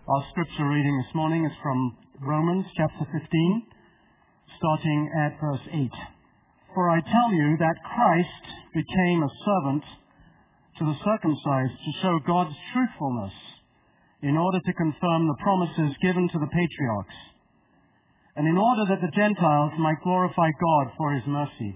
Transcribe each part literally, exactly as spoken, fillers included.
Our scripture reading this morning is from Romans chapter fifteen, starting at verse eight. For I tell you that Christ became a servant to the circumcised to show God's truthfulness, in order to confirm the promises given to the patriarchs, and in order that the Gentiles might glorify God for his mercy.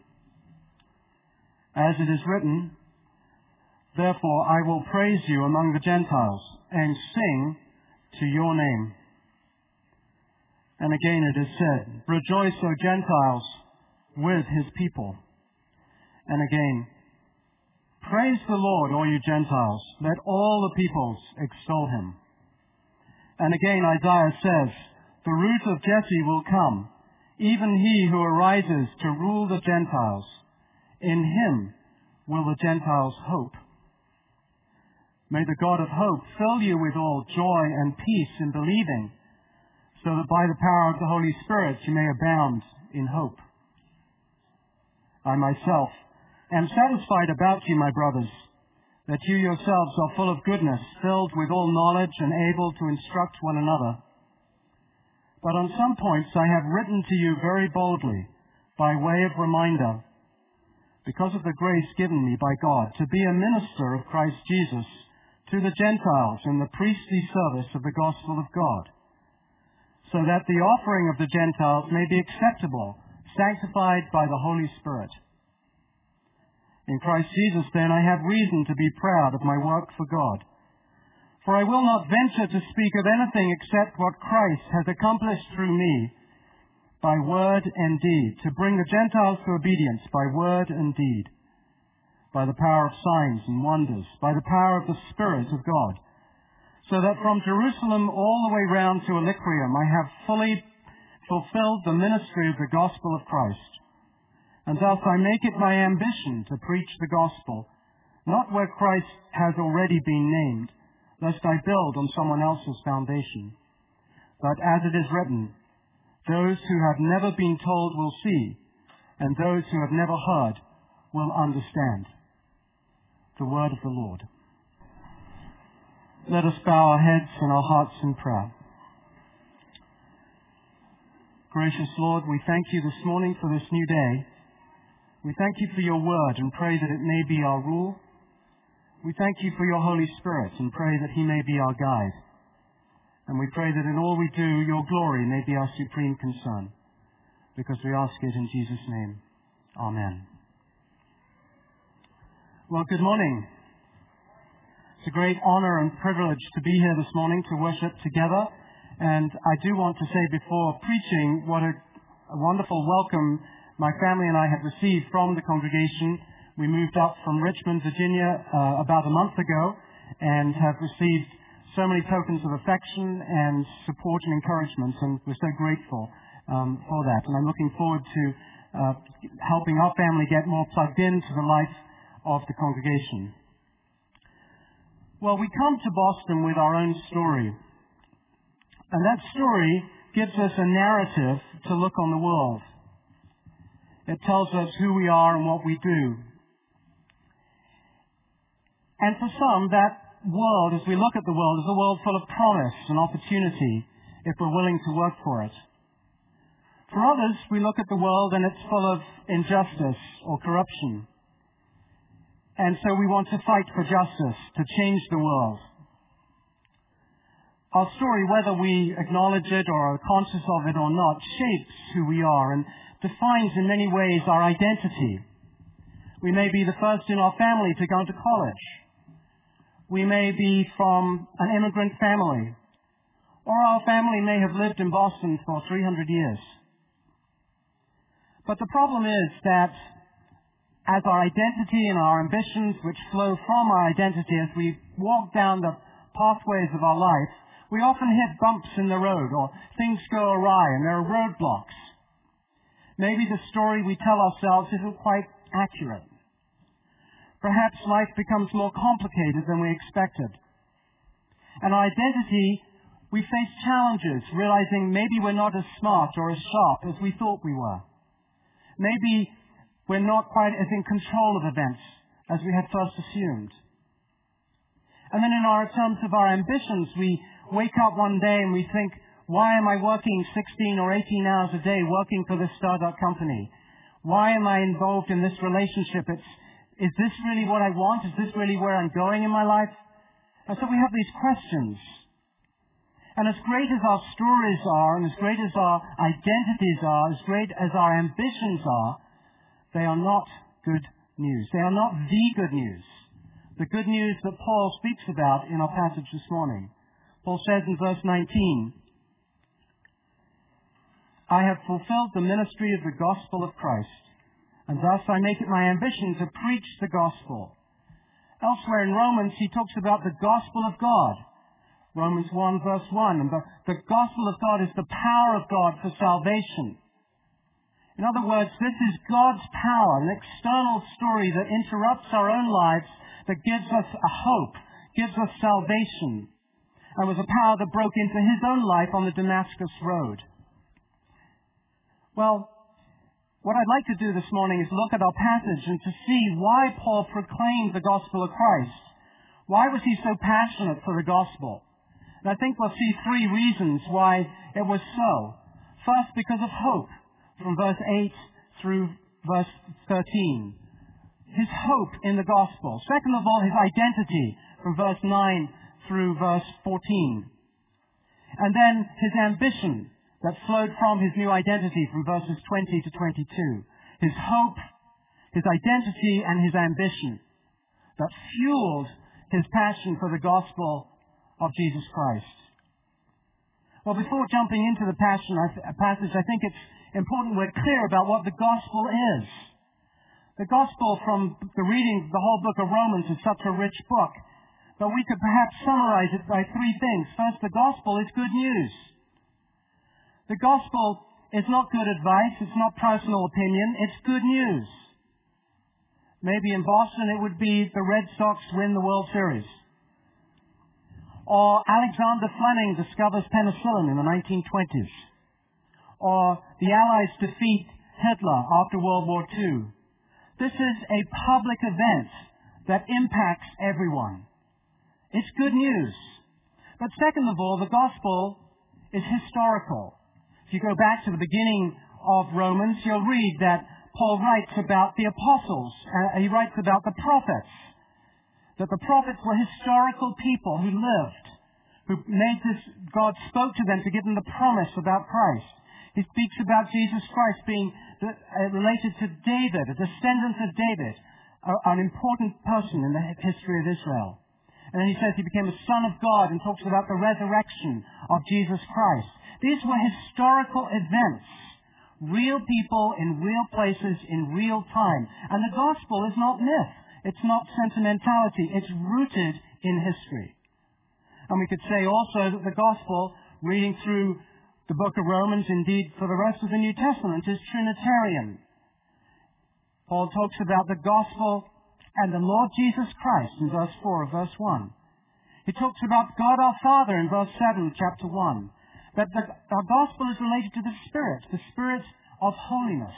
As it is written, therefore I will praise you among the Gentiles, and sing to your name. And again it is said, rejoice, O Gentiles, with his people. And again, praise the Lord, all you Gentiles, let all the peoples extol him. And again Isaiah says, the root of Jesse will come, even he who arises to rule the Gentiles. In him will the Gentiles hope. May the God of hope fill you with all joy and peace in believing, so that by the power of the Holy Spirit you may abound in hope. I myself am satisfied about you, my brothers, that you yourselves are full of goodness, filled with all knowledge, and able to instruct one another. But on some points I have written to you very boldly, by way of reminder, because of the grace given me by God, to be a minister of Christ Jesus to the Gentiles in the priestly service of the gospel of God, so that the offering of the Gentiles may be acceptable, sanctified by the Holy Spirit. In Christ Jesus, then, I have reason to be proud of my work for God. For I will not venture to speak of anything except what Christ has accomplished through me, by word and deed, to bring the Gentiles to obedience by word and deed, by the power of signs and wonders, by the power of the Spirit of God, so that from Jerusalem all the way round to Illyricum I have fully fulfilled the ministry of the gospel of Christ. And thus I make it my ambition to preach the gospel, not where Christ has already been named, lest I build on someone else's foundation. But as it is written, those who have never been told will see, and those who have never heard will understand. The word of the Lord. Let us bow our heads and our hearts in prayer. Gracious Lord, we thank you this morning for this new day. We thank you for your word and pray that it may be our rule. We thank you for your Holy Spirit and pray that he may be our guide. And we pray that in all we do, your glory may be our supreme concern, because we ask it in Jesus' name. Amen. Well, good morning. It's a great honor and privilege to be here this morning to worship together. And I do want to say before preaching what a, a wonderful welcome my family and I have received from the congregation. We moved up from Richmond, Virginia, uh, about a month ago, and have received so many tokens of affection and support and encouragement, and we're so grateful um, for that. And I'm looking forward to uh, helping our family get more plugged into the life of the congregation. Well, we come to Boston with our own story, and that story gives us a narrative to look on the world. It tells us who we are and what we do. And for some, that world, as we look at the world, is a world full of promise and opportunity if we're willing to work for it. For others, we look at the world and it's full of injustice or corruption. And so we want to fight for justice, to change the world. Our story, whether we acknowledge it or are conscious of it or not, shapes who we are and defines in many ways our identity. We may be the first in our family to go to college. We may be from an immigrant family, or our family may have lived in Boston for three hundred years. But the problem is that as our identity and our ambitions, which flow from our identity as we walk down the pathways of our life, we often hit bumps in the road, or things go awry and there are roadblocks. Maybe the story we tell ourselves isn't quite accurate. Perhaps life becomes more complicated than we expected. And our identity, we face challenges, realizing maybe we're not as smart or as sharp as we thought we were. Maybe we're not quite as in control of events as we had first assumed. And then in our terms of our ambitions, we wake up one day and we think, why am I working sixteen or eighteen hours a day working for this startup company? Why am I involved in this relationship? It's, is this really what I want? Is this really where I'm going in my life? And so we have these questions. And as great as our stories are, and as great as our identities are, as great as our ambitions are, they are not good news. They are not the good news. The good news that Paul speaks about in our passage this morning. Paul says in verse nineteen, I have fulfilled the ministry of the gospel of Christ, and thus I make it my ambition to preach the gospel. Elsewhere in Romans, he talks about the gospel of God. Romans one verse one, and the, the gospel of God is the power of God for salvation. In other words, this is God's power, an external story that interrupts our own lives, that gives us a hope, gives us salvation. And was a power that broke into his own life on the Damascus Road. Well, what I'd like to do this morning is look at our passage and to see why Paul proclaimed the gospel of Christ. Why was he so passionate for the gospel? And I think we'll see three reasons why it was so. First, because of hope, from verse eight through verse thirteen. His hope in the gospel. Second of all, his identity, from verse nine through verse fourteen. And then his ambition that flowed from his new identity from verses twenty to twenty-two. His hope, his identity, and his ambition that fueled his passion for the gospel of Jesus Christ. Well, before jumping into the passion, passage, I think it's important we're clear about what the gospel is. The gospel, from the reading of the whole book of Romans, is such a rich book. But we could perhaps summarize it by three things. First, the gospel is good news. The gospel is not good advice. It's not personal opinion. It's good news. Maybe in Boston it would be the Red Sox win the World Series. Or Alexander Fleming discovers penicillin in the nineteen twenties. Or the Allies defeat Hitler after World War Two. This is a public event that impacts everyone. It's good news. But second of all, the gospel is historical. If you go back to the beginning of Romans, you'll read that Paul writes about the apostles. Uh, he writes about the prophets. That the prophets were historical people who lived, who made this, God spoke to them to give them the promise about Christ. He speaks about Jesus Christ being the, uh, related to David, a descendant of David, a, an important person in the history of Israel. And then he says he became a son of God and talks about the resurrection of Jesus Christ. These were historical events, real people in real places in real time. And the gospel is not myth. It's not sentimentality. It's rooted in history. And we could say also that the gospel, reading through the book of Romans, indeed for the rest of the New Testament, is Trinitarian. Paul talks about the gospel and the Lord Jesus Christ in verse four of verse one. He talks about God our Father in verse seven, chapter one. That the, our gospel is related to the Spirit, the Spirit of holiness.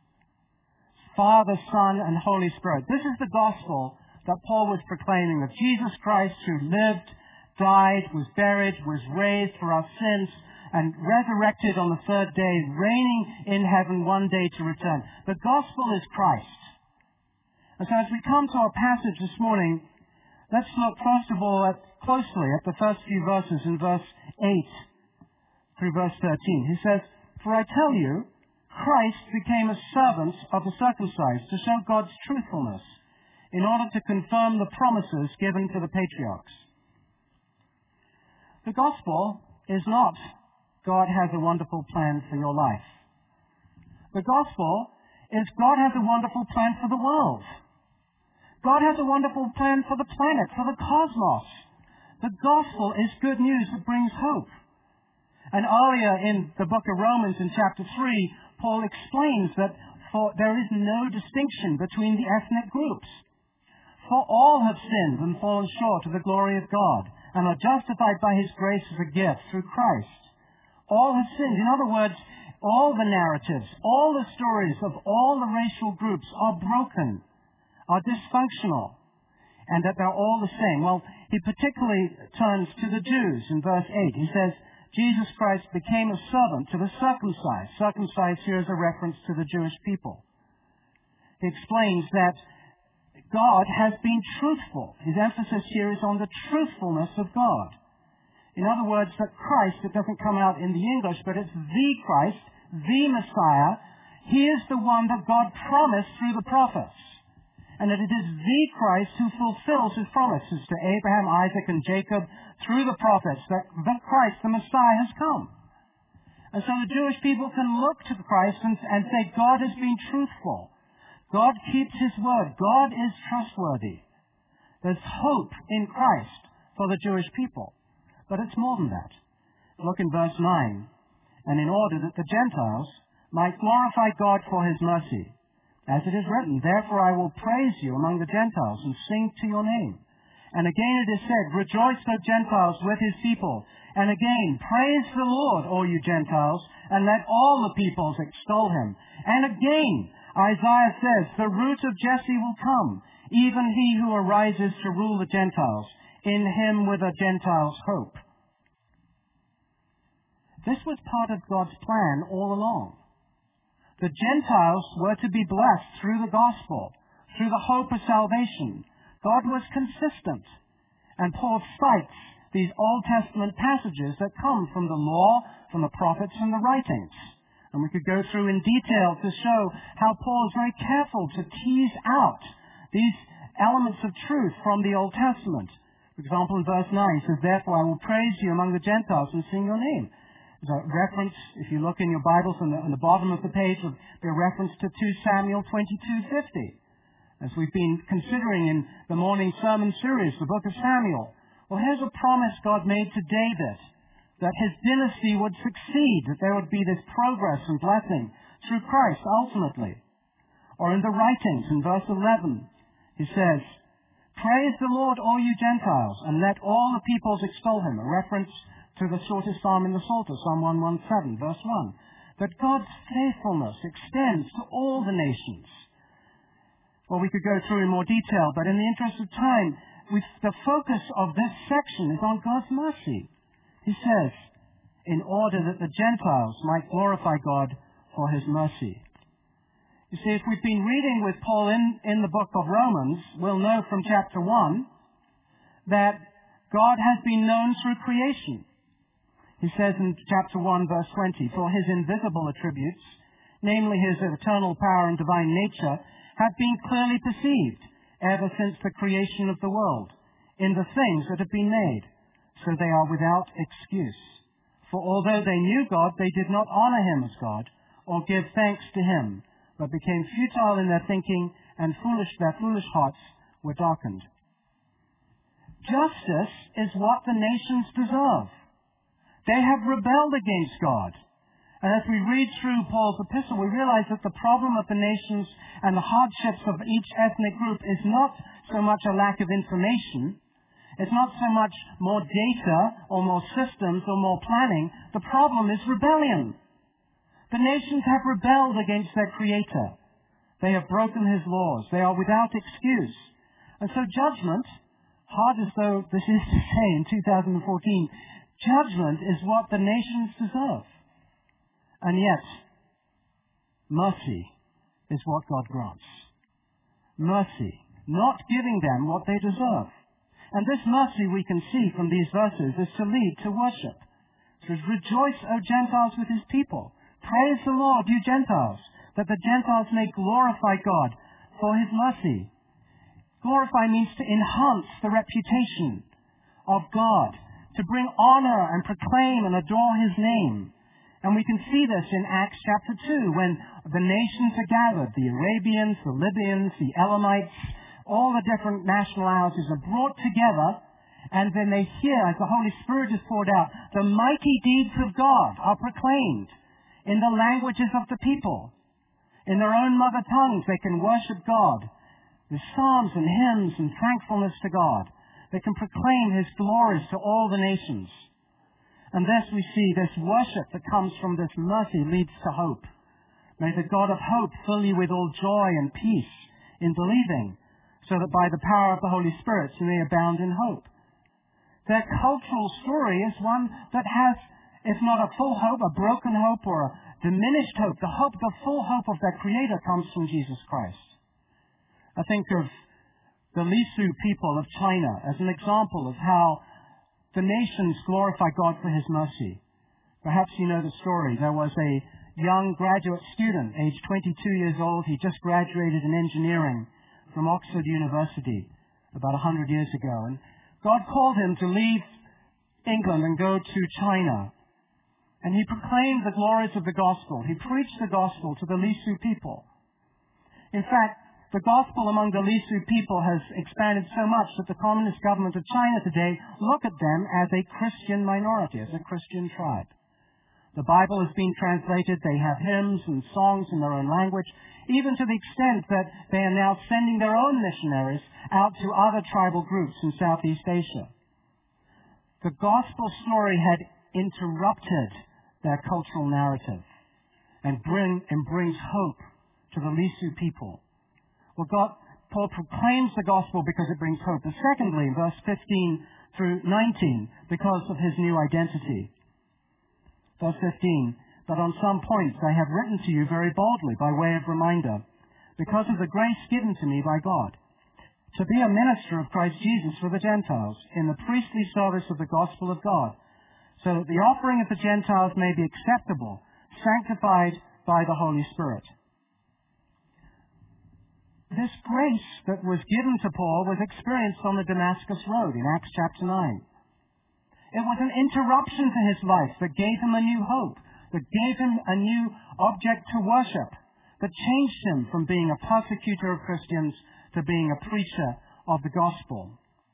Father, Son, and Holy Spirit. This is the gospel that Paul was proclaiming, of Jesus Christ who lived, died, was buried, was raised for our sins, and resurrected on the third day, reigning in heaven one day to return. The gospel is Christ. And so as we come to our passage this morning, let's look first of all at, closely at the first few verses in verse eight through verse thirteen. He says, For I tell you, Christ became a servant of the circumcised to show God's truthfulness in order to confirm the promises given to the patriarchs. The gospel is not God has a wonderful plan for your life. The gospel is God has a wonderful plan for the world. God has a wonderful plan for the planet, for the cosmos. The gospel is good news that brings hope. And earlier in the book of Romans in chapter three, Paul explains that for there is no distinction between the ethnic groups. For all have sinned and fallen short of the glory of God and are justified by his grace as a gift through Christ. All have sinned. In other words, all the narratives, all the stories of all the racial groups are broken, are dysfunctional. and that they're all the same. Well, he particularly turns to the Jews in verse eight. He says, Jesus Christ became a servant to the circumcised. Circumcised here is a reference to the Jewish people. He explains that God has been truthful. His emphasis here is on the truthfulness of God. In other words, that Christ, it doesn't come out in the English, but it's the Christ, the Messiah. He is the one that God promised through the prophets. And that it is the Christ who fulfills his promises to Abraham, Isaac, and Jacob through the prophets, that the Christ, the Messiah, has come. And so the Jewish people can look to Christ and, and say, God has been truthful. God keeps his word. God is trustworthy. There's hope in Christ for the Jewish people. But it's more than that. Look in verse nine. And in order that the Gentiles might glorify God for his mercy, as it is written, therefore I will praise you among the Gentiles and sing to your name. And again it is said, rejoice, O Gentiles, with his people. And again, praise the Lord, all you Gentiles, and let all the peoples extol him. And again, Isaiah says, the root of Jesse will come, even he who arises to rule the Gentiles. In him with a Gentile's hope. This was part of God's plan all along. The Gentiles were to be blessed through the gospel, through the hope of salvation. God was consistent. And Paul cites these Old Testament passages that come from the law, from the prophets, and the writings. And we could go through in detail to show how Paul is very careful to tease out these elements of truth from the Old Testament. For example, in verse nine, he says, therefore I will praise you among the Gentiles and sing your name. There's a reference, if you look in your Bibles on the, on the bottom of the page, there'll be a reference to two Samuel twenty-two fifty. As we've been considering in the morning sermon series, the book of Samuel. Well, here's a promise God made to David, that his dynasty would succeed, that there would be this progress and blessing through Christ ultimately. Or in the writings, in verse eleven, he says, praise the Lord, all you Gentiles, and let all the peoples extol him. A reference to the shortest psalm in the Psalter, Psalm one seventeen, verse one. That God's faithfulness extends to all the nations. Well, we could go through in more detail, but in the interest of time, with the focus of this section is on God's mercy. He says, in order that the Gentiles might glorify God for his mercy. You see, if we've been reading with Paul in, in the book of Romans, we'll know from chapter one that God has been known through creation. He says in chapter one, verse twenty, for his invisible attributes, namely his eternal power and divine nature, have been clearly perceived ever since the creation of the world, in the things that have been made, so they are without excuse. For although they knew God, they did not honor him as God, or give thanks to him, but became futile in their thinking, and foolish, their foolish hearts were darkened. Justice is what the nations deserve. They have rebelled against God. And as we read through Paul's epistle, we realize that the problem of the nations and the hardships of each ethnic group is not so much a lack of information. It's not so much more data or more systems or more planning. The problem is rebellion. The nations have rebelled against their Creator. They have broken his laws. They are without excuse. And so judgment, hard as though this is to say in two thousand fourteen, judgment is what the nations deserve. And yet, mercy is what God grants. Mercy, not giving them what they deserve. And this mercy we can see from these verses is to lead to worship. It says, rejoice, O Gentiles, with his people. Praise the Lord, you Gentiles, that the Gentiles may glorify God for his mercy. Glorify means to enhance the reputation of God, to bring honor and proclaim and adore his name. And we can see this in Acts chapter two, when the nations are gathered. The Arabians, the Libyans, the Elamites, all the different nationalities are brought together, and then they hear, as the Holy Spirit is poured out, the mighty deeds of God are proclaimed in the languages of the people. In their own mother tongues, they can worship God with psalms and hymns and thankfulness to God. They can proclaim his glories to all the nations. And thus we see this worship that comes from this mercy leads to hope. May the God of hope fill you with all joy and peace in believing, so that by the power of the Holy Spirit you may abound in hope. Their cultural story is one that has, if not a full hope, a broken hope or a diminished hope. The hope, the full hope of their Creator comes from Jesus Christ. I think of the Lisu people of China as an example of how the nations glorify God for His mercy. Perhaps you know the story. There was a young graduate student, aged twenty-two years old. He just graduated in engineering from Oxford University about one hundred years ago. And God called him to leave England and go to China. And he proclaimed the glories of the gospel. He preached the gospel to the Lisu people. In fact, the gospel among the Lisu people has expanded so much that the Communist government of China today look at them as a Christian minority, as a Christian tribe. The Bible has been translated. They have hymns and songs in their own language, even to the extent that they are now sending their own missionaries out to other tribal groups in Southeast Asia. The gospel story had interrupted their cultural narrative and, bring, and brings hope to the Lisu people. Well, God, Paul proclaims the gospel because it brings hope. And secondly, verse fifteen through nineteen, because of his new identity. Verse fifteen, but on some points I have written to you very boldly by way of reminder, because of the grace given to me by God, to be a minister of Christ Jesus for the Gentiles, in the priestly service of the gospel of God, so that the offering of the Gentiles may be acceptable, sanctified by the Holy Spirit. This grace that was given to Paul was experienced on the Damascus Road in Acts chapter nine. It was an interruption to his life that gave him a new hope, that gave him a new object to worship, that changed him from being a persecutor of Christians to being a preacher of the gospel.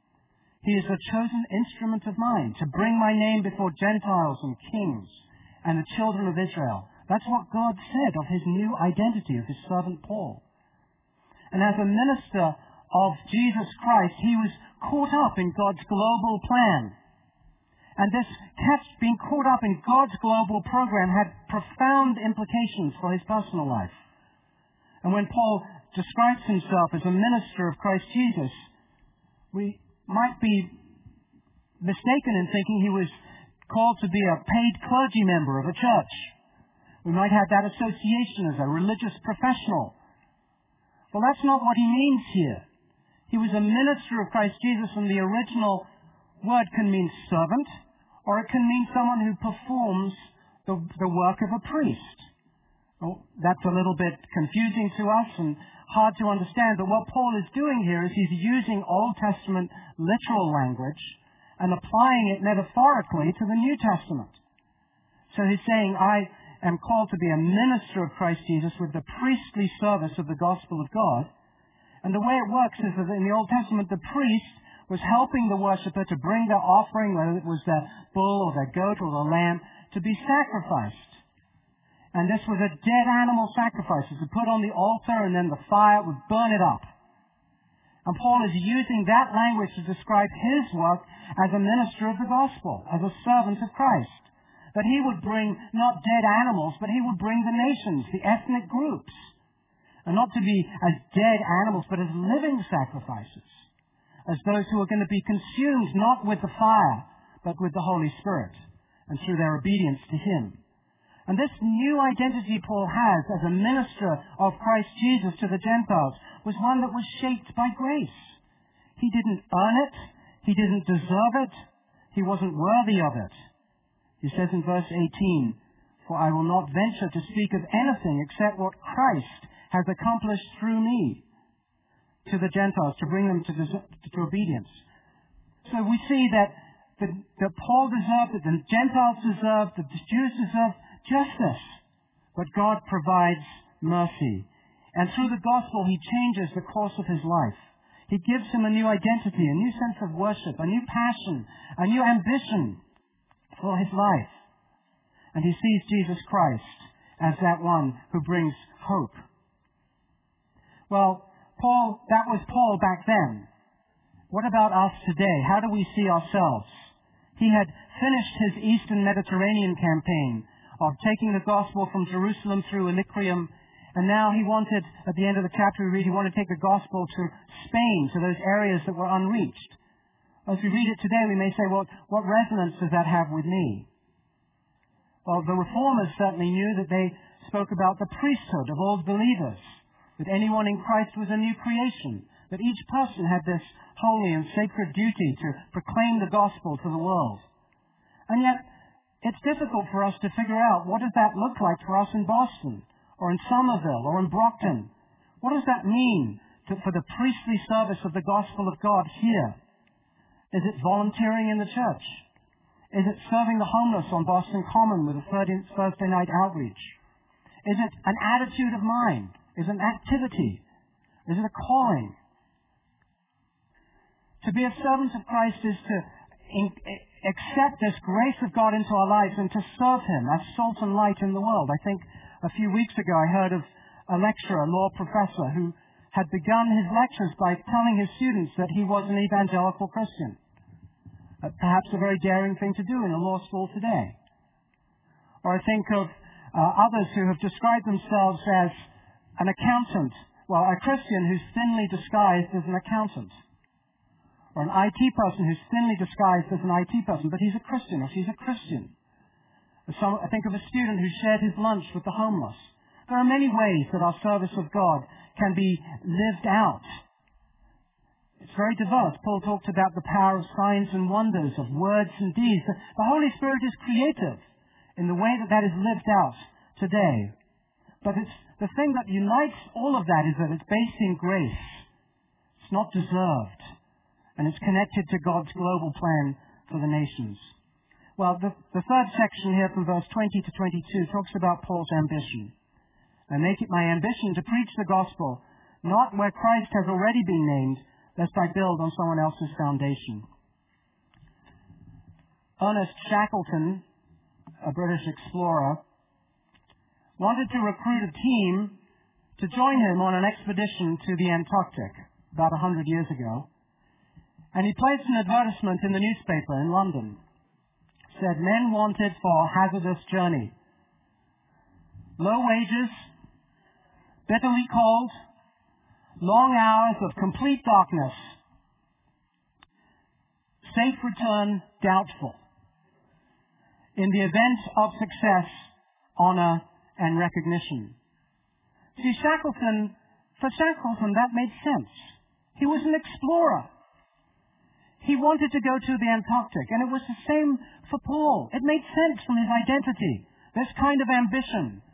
He is a chosen instrument of mine to bring my name before Gentiles and kings and the children of Israel. That's what God said of his new identity of his servant Paul. And as a minister of Jesus Christ, he was caught up in God's global plan. And this catch, being caught up in God's global program had profound implications for his personal life. And when Paul describes himself as a minister of Christ Jesus, we might be mistaken in thinking he was called to be a paid clergy member of a church. We might have that association as a religious professional. Well, that's not what he means here. He was a minister of Christ Jesus, and the original word can mean servant, or it can mean someone who performs the, the work of a priest. Well, that's a little bit confusing to us and hard to understand, but what Paul is doing here is he's using Old Testament literal language and applying it metaphorically to the New Testament. So he's saying, I am called to be a minister of Christ Jesus with the priestly service of the gospel of God. And the way it works is that in the Old Testament, the priest was helping the worshiper to bring their offering, whether it was their bull or their goat or the lamb, to be sacrificed. And this was a dead animal sacrifice. It was put on the altar, and then the fire would burn it up. And Paul is using that language to describe his work as a minister of the gospel, as a servant of Christ. That he would bring not dead animals, but he would bring the nations, the ethnic groups. And not to be as dead animals, but as living sacrifices. As those who are going to be consumed not with the fire, but with the Holy Spirit, and through their obedience to him. And this new identity Paul has as a minister of Christ Jesus to the Gentiles was one that was shaped by grace. He didn't earn it. He didn't deserve it. He wasn't worthy of it. He says in verse eighteen, for I will not venture to speak of anything except what Christ has accomplished through me to the Gentiles, to bring them to, des- to obedience. So we see that, that, that Paul deserved it, the Gentiles deserved, the Jews deserved justice. But God provides mercy. And through the gospel, he changes the course of his life. He gives him a new identity, a new sense of worship, a new passion, a new ambition for his life. And he sees Jesus Christ as that one who brings hope. Well, Paul, that was Paul back then. What about us today? How do we see ourselves? He had finished his Eastern Mediterranean campaign of taking the gospel from Jerusalem through Illyricum And now he wanted, at the end of the chapter we read, he wanted to take the gospel to Spain, to those areas that were unreached. As we read it today, we may say, well, what resonance does that have with me? Well, the Reformers certainly knew that they spoke about the priesthood of all believers, that anyone in Christ was a new creation, that each person had this holy and sacred duty to proclaim the gospel to the world. And yet, it's difficult for us to figure out what does that look like for us in Boston, or in Somerville, or in Brockton. What does that mean to, for the priestly service of the gospel of God here? Is it volunteering in the church? Is it serving the homeless on Boston Common with a Thursday night outreach? Is it an attitude of mind? Is it an activity? Is it a calling? To be a servant of Christ is to in, accept this grace of God into our lives and to serve Him as salt and light in the world. I think a few weeks ago I heard of a lecturer, a law professor, who had begun his lectures by telling his students that he was an evangelical Christian. Uh, perhaps a very daring thing to do in a law school today. Or I think of uh, others who have described themselves as an accountant. Well, a Christian who's thinly disguised as an accountant. Or an I T person who's thinly disguised as an I T person, but he's a Christian or she's a Christian. Some, I think of a student who shared his lunch with the homeless. There are many ways that our service of God can be lived out. It's very diverse. Paul talked about the power of signs and wonders, of words and deeds. The Holy Spirit is creative in the way that that is lived out today. But it's the thing that unites all of that is that it's based in grace. It's not deserved. And it's connected to God's global plan for the nations. Well, the, the third section here from verse twenty to twenty-two talks about Paul's ambition. I make it my ambition to preach the gospel, not where Christ has already been named, lest I build on someone else's foundation. Ernest Shackleton, a British explorer, wanted to recruit a team to join him on an expedition to the Antarctic about a hundred years ago. And he placed an advertisement in the newspaper in London. It said, men wanted for hazardous journey. Low wages, bitterly cold, long hours of complete darkness, safe return doubtful. In the event of success, honor and recognition. See, Shackleton, for Shackleton, that made sense. He was an explorer. He wanted to go to the Antarctic, and it was the same for Paul. It made sense from his identity, this kind of ambition.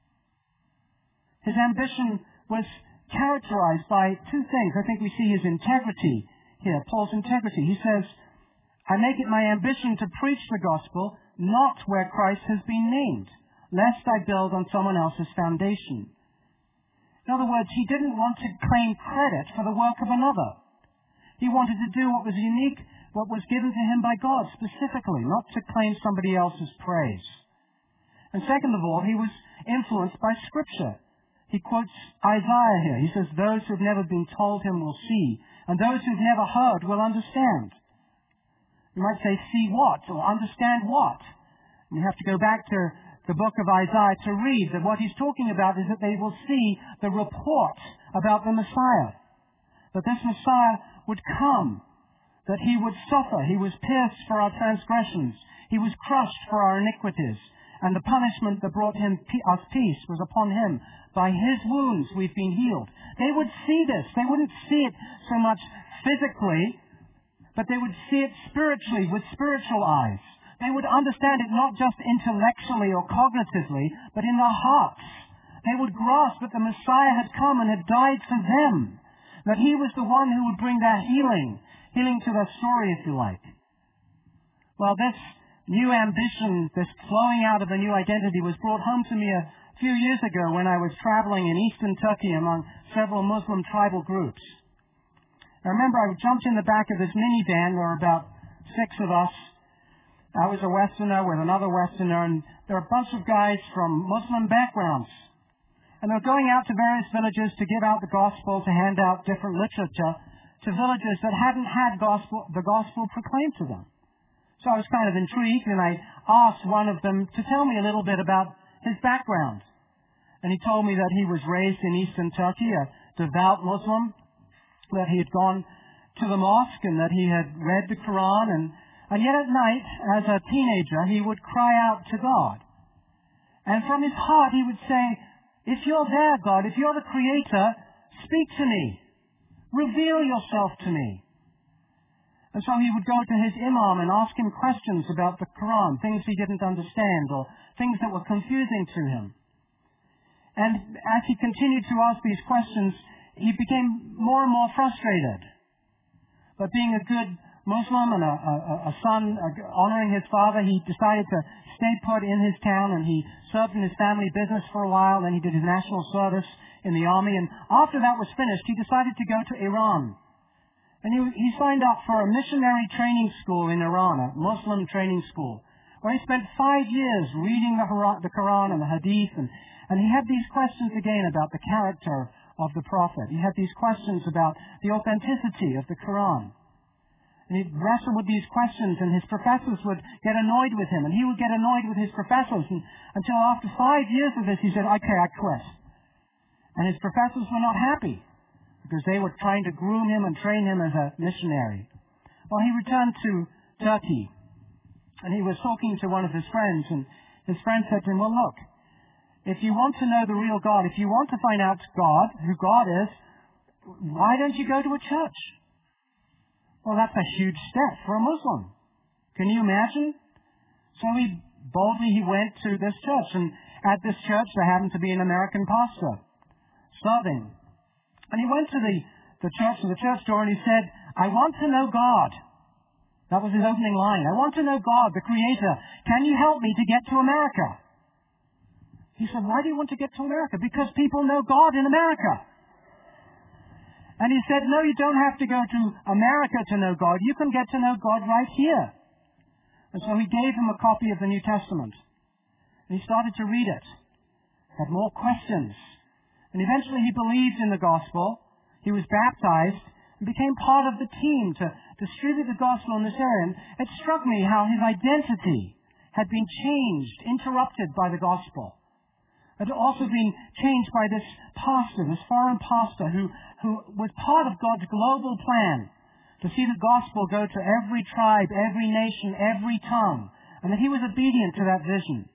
His ambition was characterized by two things. I think we see his integrity here, Paul's integrity. He says, I make it my ambition to preach the gospel, not where Christ has been named, lest I build on someone else's foundation. In other words, he didn't want to claim credit for the work of another. He wanted to do what was unique, what was given to him by God specifically, not to claim somebody else's praise. And second of all, he was influenced by Scripture. He quotes Isaiah here. He says, those who have never been told him will see, and those who have never heard will understand. You might say, see what, or understand what? And you have to go back to the book of Isaiah to read that what he's talking about is that they will see the report about the Messiah. That this Messiah would come, that he would suffer. He was pierced for our transgressions. He was crushed for our iniquities. And the punishment that brought him us peace was upon him. By his wounds we've been healed. They would see this. They wouldn't see it so much physically, but they would see it spiritually, with spiritual eyes. They would understand it not just intellectually or cognitively, but in their hearts. They would grasp that the Messiah had come and had died for them. That he was the one who would bring their healing, healing to their story, if you like. Well, this new ambition, this flowing out of a new identity was brought home to me a few years ago when I was traveling in eastern Turkey among several Muslim tribal groups. I remember I jumped in the back of this minivan. There were about six of us. I was a Westerner with another Westerner, and there were a bunch of guys from Muslim backgrounds. And they were going out to various villages to give out the gospel, to hand out different literature to villages that hadn't had gospel, the gospel proclaimed to them. So I was kind of intrigued, and I asked one of them to tell me a little bit about his background. And he told me that he was raised in eastern Turkey, a devout Muslim, that he had gone to the mosque and that he had read the Quran. And, and yet at night, as a teenager, he would cry out to God. And from his heart he would say, if you're there, God, if you're the Creator, speak to me. Reveal yourself to me. And so he would go to his imam and ask him questions about the Quran, things he didn't understand or things that were confusing to him. And as he continued to ask these questions, he became more and more frustrated. But being a good Muslim and a, a, a son uh, honoring his father, he decided to stay put in his town, and he served in his family business for a while. Then he did his national service in the army, and after that was finished, he decided to go to Iran. And he, he signed up for a missionary training school in Iran, a Muslim training school, where he spent five years reading the, Hura- the Quran and the Hadith, and, and he had these questions again about the character of the Prophet. He had these questions about the authenticity of the Quran. And he'd wrestle with these questions, and his professors would get annoyed with him, and he would get annoyed with his professors, and, until after five years of this, he said, okay, I quit. And his professors were not happy, because they were trying to groom him and train him as a missionary. Well, he returned to Turkey, and he was talking to one of his friends, and his friend said to him, well, look, if you want to know the real God, if you want to find out God, who God is, why don't you go to a church? Well, that's a huge step for a Muslim. Can you imagine? So he boldly he went to this church, and at this church there happened to be an American pastor serving. And he went to the, the church, to the church door, and he said, I want to know God. That was his opening line. I want to know God, the Creator. Can you help me to get to America? He said, why do you want to get to America? Because people know God in America. And he said, no, you don't have to go to America to know God. You can get to know God right here. And so he gave him a copy of the New Testament. And he started to read it. Had more questions. And eventually he believed in the gospel. He was baptized and became part of the team to distribute the gospel in this area. And it struck me how his identity had been changed, interrupted by the gospel. It had also been changed by this pastor, this foreign pastor, who, who was part of God's global plan to see the gospel go to every tribe, every nation, every tongue, and that he was obedient to that vision.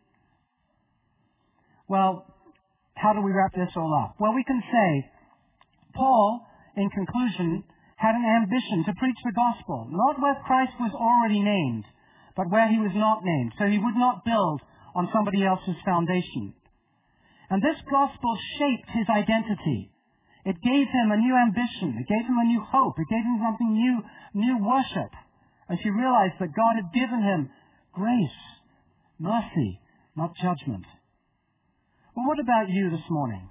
Well, how do we wrap this all up? Well, we can say Paul, in conclusion, had an ambition to preach the gospel, not where Christ was already named, but where he was not named, so he would not build on somebody else's foundation. And this gospel shaped his identity. It gave him a new ambition. It gave him a new hope. It gave him something new, new worship, as he realized that God had given him grace, mercy, not judgment. Well, what about you this morning?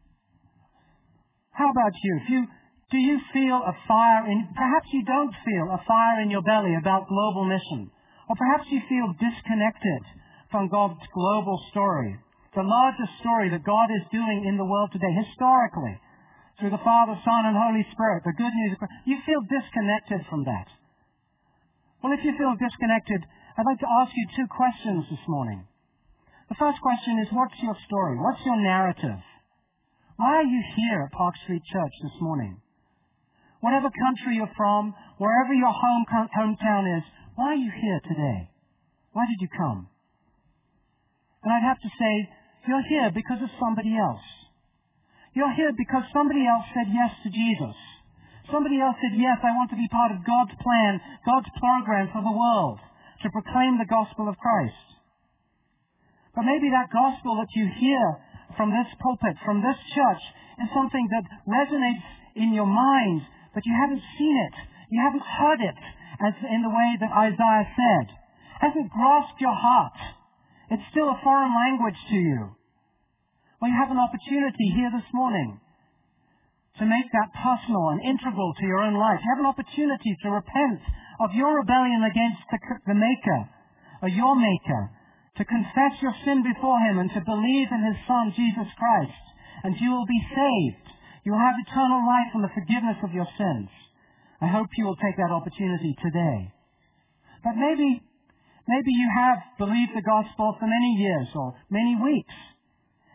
How about you? If you do you feel a fire in, perhaps you don't feel a fire in your belly about global mission, or perhaps you feel disconnected from God's global story, the largest story that God is doing in the world today, historically, through the Father, Son, and Holy Spirit, the good news of Christ. You feel disconnected from that. Well, if you feel disconnected, I'd like to ask you two questions this morning. The first question is, what's your story? What's your narrative? Why are you here at Park Street Church this morning? Whatever country you're from, wherever your home hometown is, why are you here today? Why did you come? And I'd have to say, you're here because of somebody else. You're here because somebody else said yes to Jesus. Somebody else said, yes, I want to be part of God's plan, God's program for the world, to proclaim the gospel of Christ. But maybe that gospel that you hear from this pulpit, from this church, is something that resonates in your mind, but you haven't seen it. You haven't heard it, as in the way that Isaiah said. It hasn't grasped your heart. It's still a foreign language to you. Well, you have an opportunity here this morning to make that personal and integral to your own life. You have an opportunity to repent of your rebellion against the, the Maker, or your Maker, to confess your sin before Him and to believe in His Son, Jesus Christ, and you will be saved. You will have eternal life and the forgiveness of your sins. I hope you will take that opportunity today. But maybe Maybe you have believed the gospel for many years or many weeks,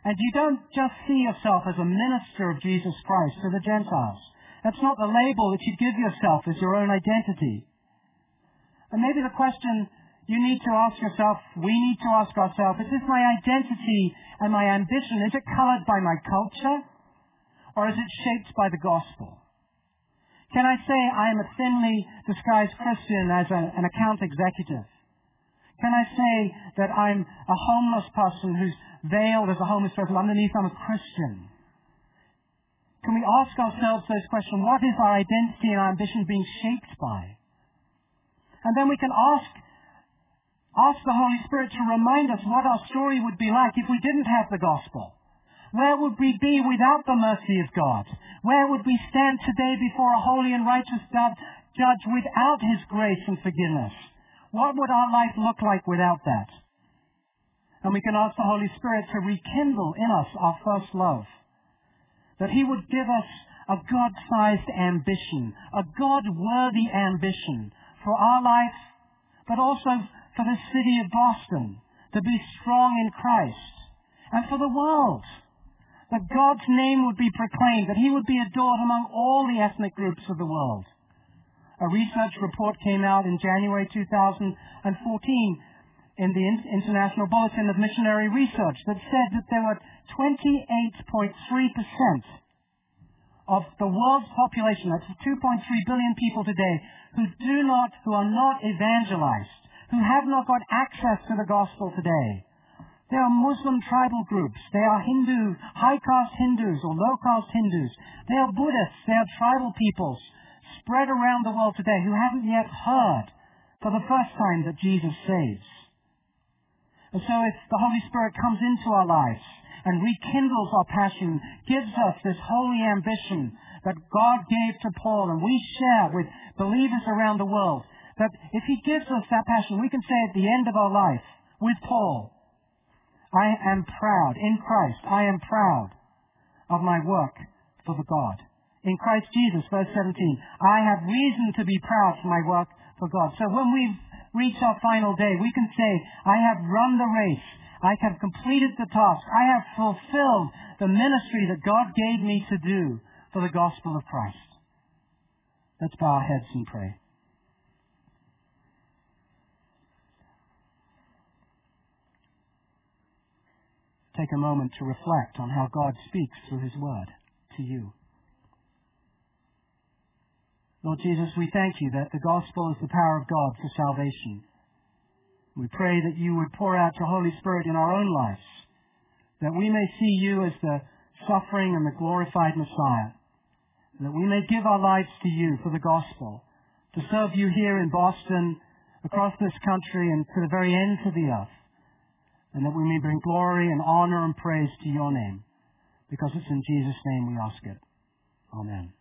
And you don't just see yourself as a minister of Jesus Christ to the Gentiles. That's not the label that you give yourself as your own identity. And maybe the question you need to ask yourself, we need to ask ourselves, is this my identity and my ambition? Is it colored by my culture? Or is it shaped by the gospel? Can I say I am a thinly disguised Christian as a, an account executive? Can I say that I'm a homeless person who's veiled as a homeless person? Underneath, I'm a Christian. Can we ask ourselves those questions? What is our identity and our ambition being shaped by? And then we can ask, ask the Holy Spirit to remind us what our story would be like if we didn't have the gospel. Where would we be without the mercy of God? Where would we stand today before a holy and righteous judge without His grace and forgiveness? What would our life look like without that? And we can ask the Holy Spirit to rekindle in us our first love. That He would give us a God-sized ambition, a God-worthy ambition for our life, but also for the city of Boston, to be strong in Christ, and for the world. That God's name would be proclaimed, that He would be adored among all the ethnic groups of the world. A research report came out in January two thousand fourteen in the International Bulletin of Missionary Research that said that there were twenty-eight point three percent of the world's population, that's two point three billion people today, who do not, who are not evangelized, who have not got access to the gospel today. They are Muslim tribal groups. They are Hindu, high-caste Hindus or low-caste Hindus. They are Buddhists. They are tribal peoples spread around the world today who haven't yet heard for the first time that Jesus saves. And so if the Holy Spirit comes into our lives and rekindles our passion, gives us this holy ambition that God gave to Paul and we share with believers around the world, that if He gives us that passion, we can say at the end of our life with Paul, I am proud, in Christ, I am proud of my work for the God. In Christ Jesus, verse seventeen, I have reason to be proud for my work for God. So when we reach our final day, we can say, I have run the race, I have completed the task, I have fulfilled the ministry that God gave me to do for the gospel of Christ. Let's bow our heads and pray. Take a moment to reflect on how God speaks through His Word to you. Lord Jesus, we thank You that the gospel is the power of God for salvation. We pray that You would pour out Your Holy Spirit in our own lives, that we may see You as the suffering and the glorified Messiah, and that we may give our lives to You for the gospel, to serve You here in Boston, across this country, and to the very ends of the earth. And that we may bring glory and honor and praise to Your name. Because it's in Jesus' name we ask it. Amen.